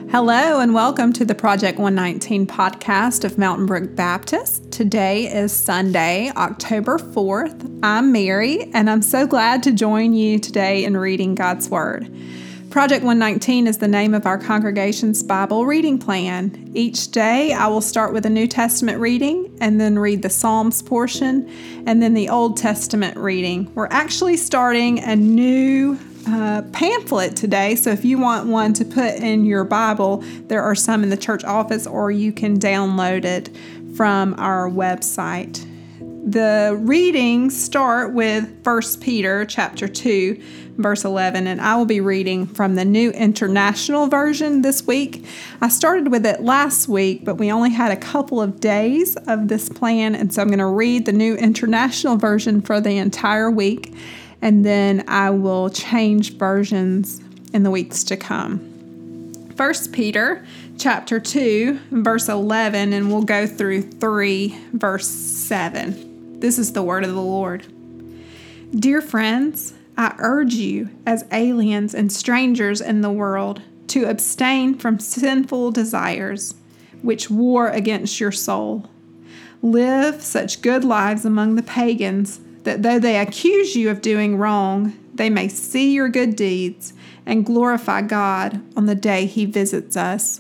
Hello and welcome to the Project 119 podcast of Mountain Brook Baptist. Today is Sunday, October 4th. I'm Mary, and I'm so glad to join you today in reading God's Word. Project 119 is the name of our congregation's Bible reading plan. Each day I will start with a New Testament reading and then read the Psalms portion and then the Old Testament reading. We're actually starting a new pamphlet today, so if you want one to put in your Bible, there are some in the church office or you can download it from our website. The readings start with 1 Peter chapter 2, verse 11, and I will be reading from the New International Version this week. I started with it last week, but we only had a couple of days of this plan, and so I'm going to read the New International Version for the entire week, and then I will change versions in the weeks to come. 1 Peter chapter 2, verse 11, and we'll go through 3, verse 7. This is the word of the Lord. Dear friends, I urge you as aliens and strangers in the world to abstain from sinful desires, which war against your soul. Live such good lives among the pagans that though they accuse you of doing wrong, they may see your good deeds and glorify God on the day He visits us.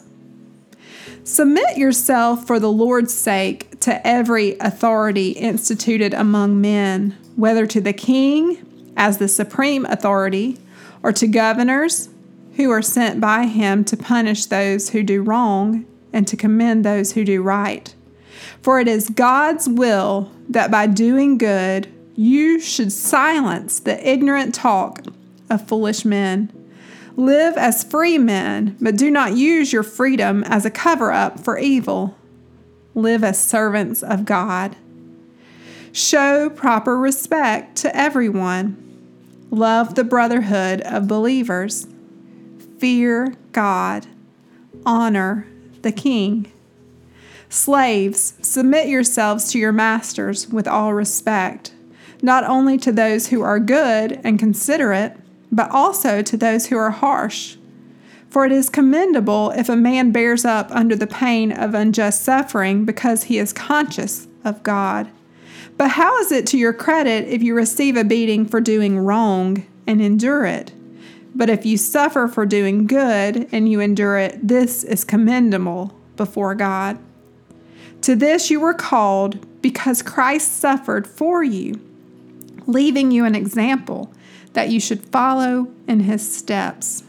Submit yourself for the Lord's sake to every authority instituted among men, whether to the king as the supreme authority, or to governors who are sent by him to punish those who do wrong and to commend those who do right. For it is God's will that by doing good you should silence the ignorant talk of foolish men. Live as free men, but do not use your freedom as a cover-up for evil. Live as servants of God. Show proper respect to everyone. Love the brotherhood of believers. Fear God. Honor the king. Slaves, submit yourselves to your masters with all respect, not only to those who are good and considerate, but also to those who are harsh. For it is commendable if a man bears up under the pain of unjust suffering because he is conscious of God. But how is it to your credit if you receive a beating for doing wrong and endure it? But if you suffer for doing good and you endure it, this is commendable before God. To this you were called because Christ suffered for you, leaving you an example that you should follow in his steps.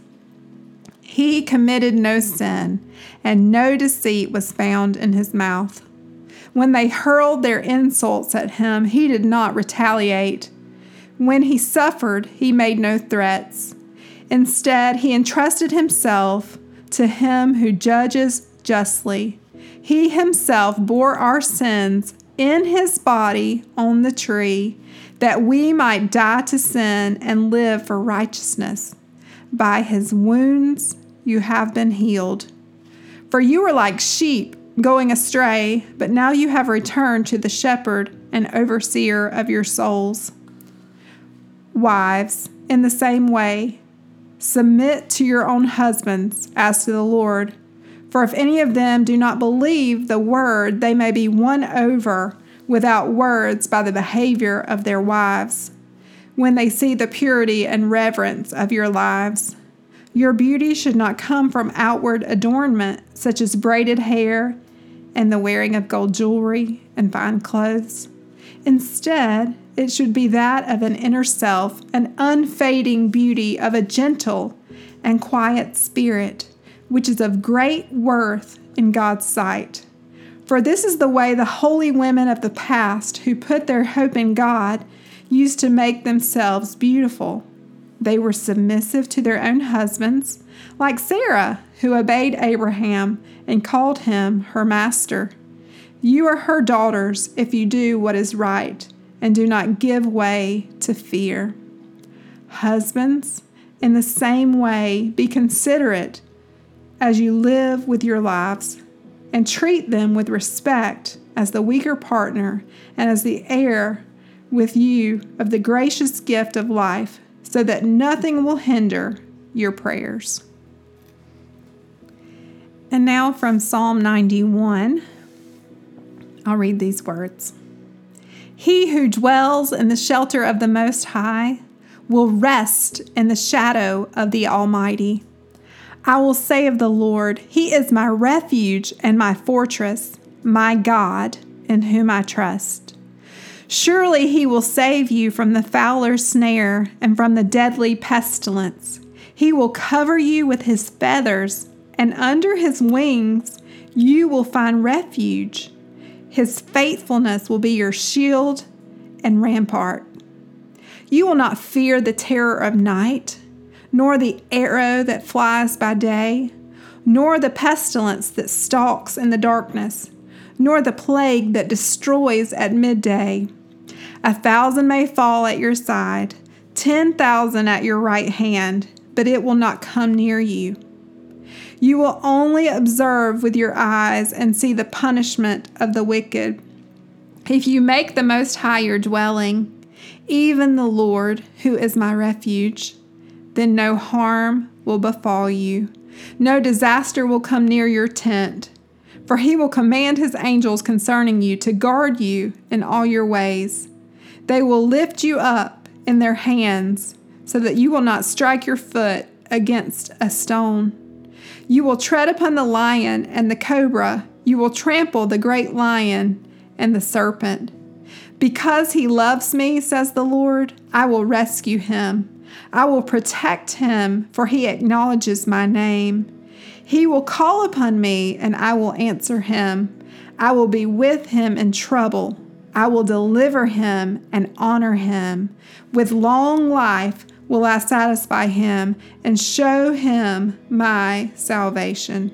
He committed no sin, and no deceit was found in his mouth. When they hurled their insults at him, he did not retaliate. When he suffered, he made no threats. Instead, he entrusted himself to him who judges justly. He himself bore our sins in his body on the tree, that we might die to sin and live for righteousness. By his wounds you have been healed. For you were like sheep going astray, but now you have returned to the shepherd and overseer of your souls. Wives, in the same way, submit to your own husbands as to the Lord. For if any of them do not believe the word, they may be won over without words by the behavior of their wives, when they see the purity and reverence of your lives. Your beauty should not come from outward adornment, such as braided hair and the wearing of gold jewelry and fine clothes. Instead, it should be that of an inner self, an unfading beauty of a gentle and quiet spirit, which is of great worth in God's sight. For this is the way the holy women of the past who put their hope in God used to make themselves beautiful. They were submissive to their own husbands, like Sarah, who obeyed Abraham and called him her master. You are her daughters if you do what is right and do not give way to fear. Husbands, in the same way, be considerate as you live with your wives, and treat them with respect as the weaker partner and as the heir with you of the gracious gift of life, so that nothing will hinder your prayers. And now from Psalm 91, I'll read these words. He who dwells in the shelter of the Most High will rest in the shadow of the Almighty. I will say of the Lord, He is my refuge and my fortress, my God, in whom I trust. Surely He will save you from the fowler's snare and from the deadly pestilence. He will cover you with His feathers, and under His wings you will find refuge. His faithfulness will be your shield and rampart. You will not fear the terror of night, nor the arrow that flies by day, nor the pestilence that stalks in the darkness, nor the plague that destroys at midday. 1,000 may fall at your side, 10,000 at your right hand, but it will not come near you. You will only observe with your eyes and see the punishment of the wicked. If you make the Most High your dwelling, even the Lord, who is my refuge, then no harm will befall you. No disaster will come near your tent, for He will command His angels concerning you to guard you in all your ways. They will lift you up in their hands so that you will not strike your foot against a stone. You will tread upon the lion and the cobra. You will trample the great lion and the serpent. Because He loves me, says the Lord, I will rescue him. I will protect him, for he acknowledges my name. He will call upon me, and I will answer him. I will be with him in trouble. I will deliver him and honor him. With long life will I satisfy him and show him my salvation.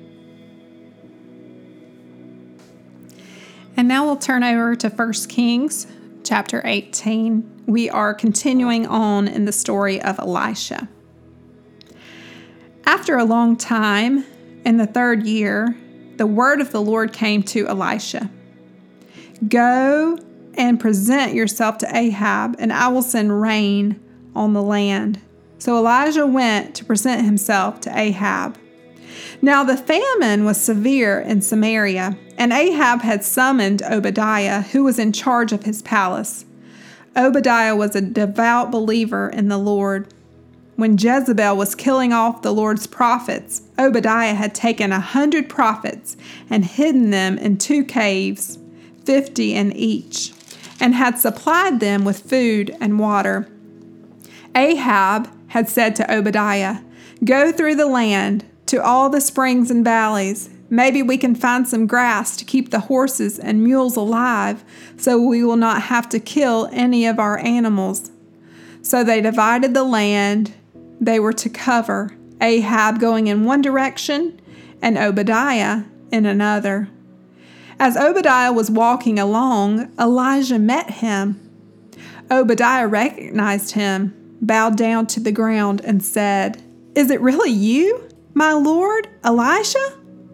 And now we'll turn over to 1 Kings chapter 18. We are continuing on in the story of Elisha. After a long time, in the 3rd year, the word of the Lord came to Elisha. Go and present yourself to Ahab, and I will send rain on the land. So Elijah went to present himself to Ahab. Now the famine was severe in Samaria, and Ahab had summoned Obadiah, who was in charge of his palace. Obadiah was a devout believer in the Lord. When Jezebel was killing off the Lord's prophets, Obadiah had taken 100 prophets and hidden them in 2 caves, 50 in each, and had supplied them with food and water. Ahab had said to Obadiah, "Go through the land to all the springs and valleys. Maybe we can find some grass to keep the horses and mules alive, so we will not have to kill any of our animals." So they divided the land they were to cover, Ahab going in one direction and Obadiah in another. As Obadiah was walking along, Elijah met him. Obadiah recognized him, bowed down to the ground, and said, "Is it really you, my lord, Elisha?"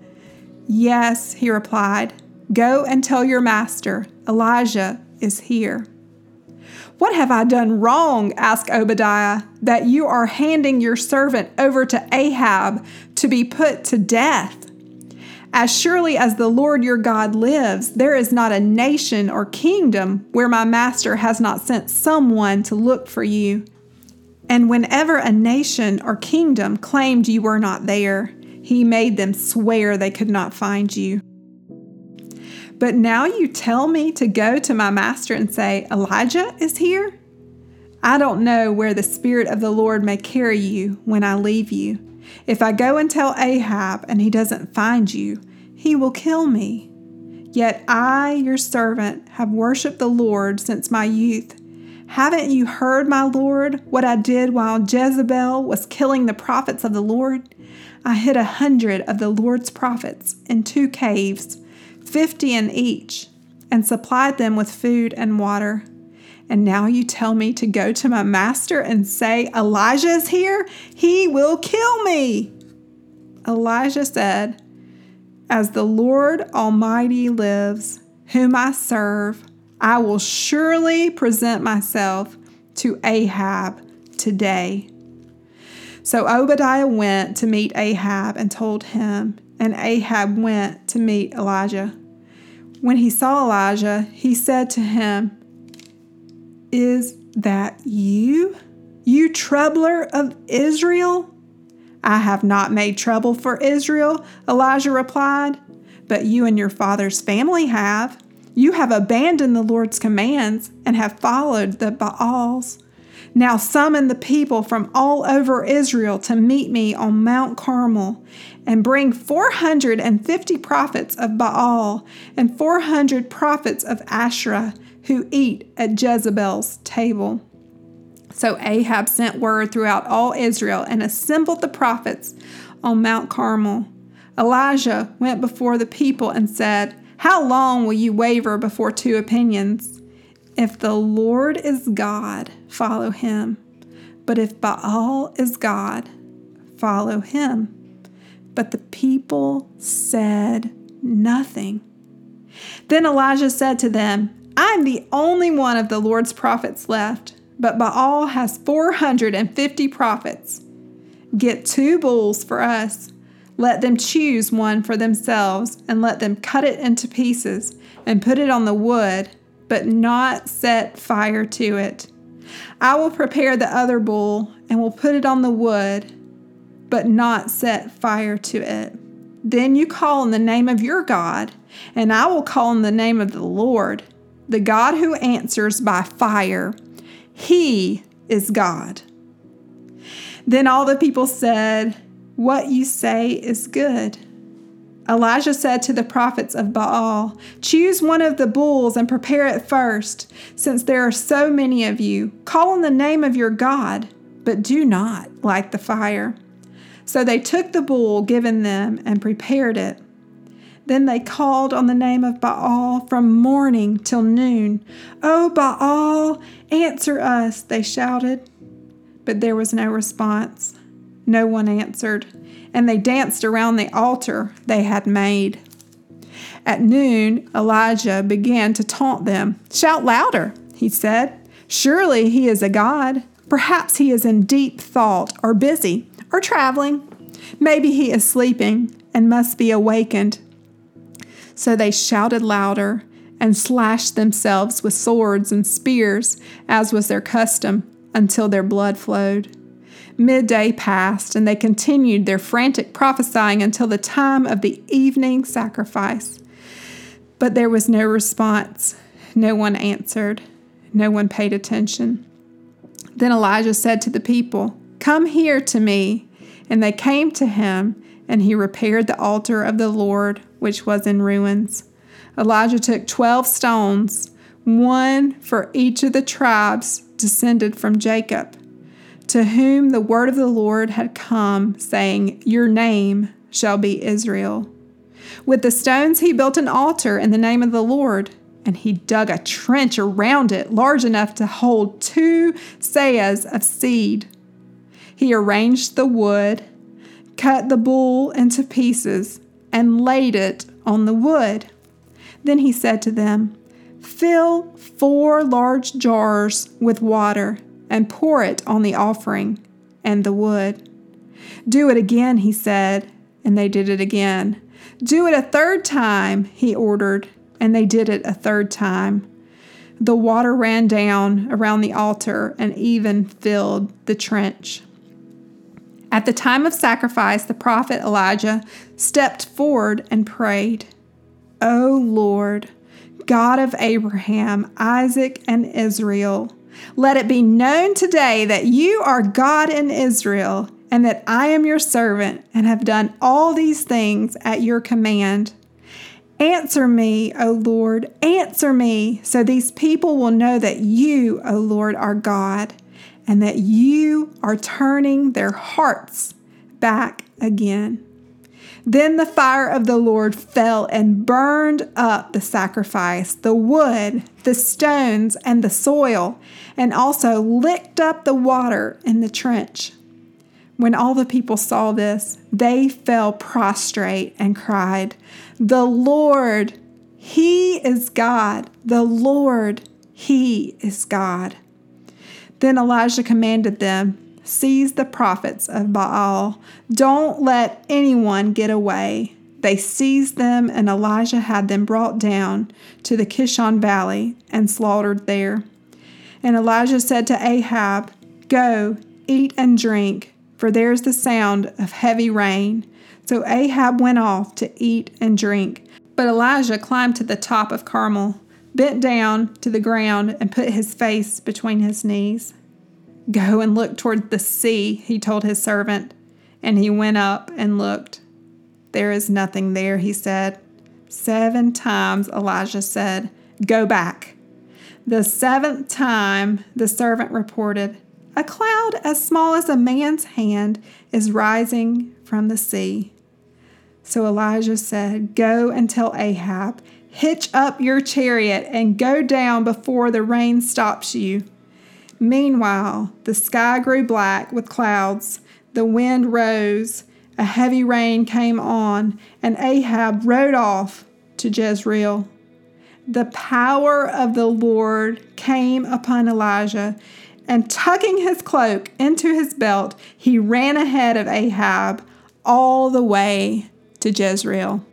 "Yes," he replied. "Go and tell your master, Elijah is here." "What have I done wrong," asked Obadiah, "that you are handing your servant over to Ahab to be put to death? As surely as the Lord your God lives, there is not a nation or kingdom where my master has not sent someone to look for you. And whenever a nation or kingdom claimed you were not there, he made them swear they could not find you. But now you tell me to go to my master and say, 'Elijah is here'? I don't know where the Spirit of the Lord may carry you when I leave you. If I go and tell Ahab and he doesn't find you, he will kill me. Yet I, your servant, have worshipped the Lord since my youth. Haven't you heard, my Lord, what I did while Jezebel was killing the prophets of the Lord? I hid 100 of the Lord's prophets in 2 caves, 50 in each, and supplied them with food and water. And now you tell me to go to my master and say, 'Elijah is here'? He will kill me." Elijah said, "As the Lord Almighty lives, whom I serve, I will surely present myself to Ahab today." So Obadiah went to meet Ahab and told him, and Ahab went to meet Elijah. When he saw Elijah, he said to him, "Is that you, you troubler of Israel?" "I have not made trouble for Israel," Elijah replied, "but you and your father's family have. You have abandoned the Lord's commands and have followed the Baals. Now summon the people from all over Israel to meet me on Mount Carmel, and bring 450 prophets of Baal and 400 prophets of Asherah who eat at Jezebel's table." So Ahab sent word throughout all Israel and assembled the prophets on Mount Carmel. Elijah went before the people and said, "How long will you waver before two opinions? If the Lord is God, follow him. But if Baal is God, follow him." But the people said nothing. Then Elijah said to them, "I am the only one of the Lord's prophets left, but Baal has 450 prophets. Get 2 bulls for us. Let them choose one for themselves, and let them cut it into pieces and put it on the wood, but not set fire to it. I will prepare the other bull and will put it on the wood, but not set fire to it. Then you call in the name of your God, and I will call in the name of the Lord, the God who answers by fire. He is God." Then all the people said, "What you say is good." Elijah said to the prophets of Baal, "Choose one of the bulls and prepare it first, since there are so many of you. Call on the name of your God, but do not light the fire." So they took the bull given them and prepared it. Then they called on the name of Baal from morning till noon. "O Baal, answer us," they shouted. But there was no response. No one answered, and they danced around the altar they had made. At noon, Elijah began to taunt them. "Shout louder," he said. "Surely he is a god. Perhaps he is in deep thought or busy or traveling. Maybe he is sleeping and must be awakened." So they shouted louder and slashed themselves with swords and spears, as was their custom, until their blood flowed. Midday passed, and they continued their frantic prophesying until the time of the evening sacrifice. But there was no response. No one answered. No one paid attention. Then Elijah said to the people, "Come here to me." And they came to him, and he repaired the altar of the Lord, which was in ruins. Elijah took 12 stones, one for each of the tribes descended from Jacob, to whom the word of the Lord had come, saying, "Your name shall be Israel." With the stones he built an altar in the name of the Lord, and he dug a trench around it large enough to hold 2 seahs of seed. He arranged the wood, cut the bull into pieces, and laid it on the wood. Then he said to them, "Fill 4 large jars with water and pour it on the offering and the wood." "Do it again," he said, and they did it again. "Do it a 3rd time," he ordered, and they did it a 3rd time. The water ran down around the altar and even filled the trench. At the time of sacrifice, the prophet Elijah stepped forward and prayed, "O Lord, God of Abraham, Isaac, and Israel, let it be known today that you are God in Israel, and that I am your servant and have done all these things at your command. Answer me, O Lord, answer me, so these people will know that you, O Lord, are God, and that you are turning their hearts back again." Then the fire of the Lord fell and burned up the sacrifice, the wood, the stones, and the soil, and also licked up the water in the trench. When all the people saw this, they fell prostrate and cried, "The Lord, He is God! The Lord, He is God!" Then Elijah commanded them, "Seize the prophets of Baal. Don't let anyone get away. They seized them, and Elijah had them brought down to the Kishon Valley and slaughtered there. And Elijah said to Ahab, "Go, eat and drink, for there is the sound of heavy rain." So Ahab went off to eat and drink. But Elijah climbed to the top of Carmel, bent down to the ground, and put his face between his knees. "Go and look toward the sea," he told his servant. And he went up and looked. "There is nothing there," he said. 7 times Elijah said, "Go back." The 7th time the servant reported, "A cloud as small as a man's hand is rising from the sea." So Elijah said, "Go and tell Ahab, hitch up your chariot and go down before the rain stops you." Meanwhile, the sky grew black with clouds, the wind rose, a heavy rain came on, and Ahab rode off to Jezreel. The power of the Lord came upon Elijah, and tucking his cloak into his belt, he ran ahead of Ahab all the way to Jezreel.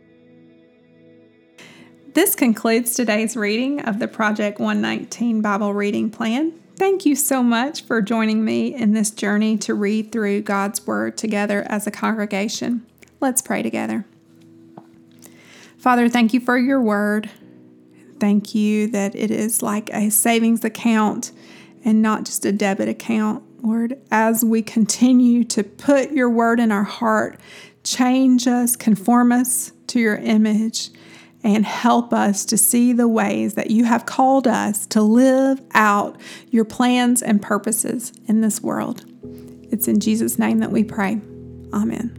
This concludes today's reading of the Project 119 Bible Reading Plan. Thank you so much for joining me in this journey to read through God's Word together as a congregation. Let's pray together. Father, thank you for your Word. Thank you that it is like a savings account and not just a debit account. Lord, as we continue to put your Word in our heart, change us, conform us to your image, and help us to see the ways that you have called us to live out your plans and purposes in this world. It's in Jesus' name that we pray. Amen.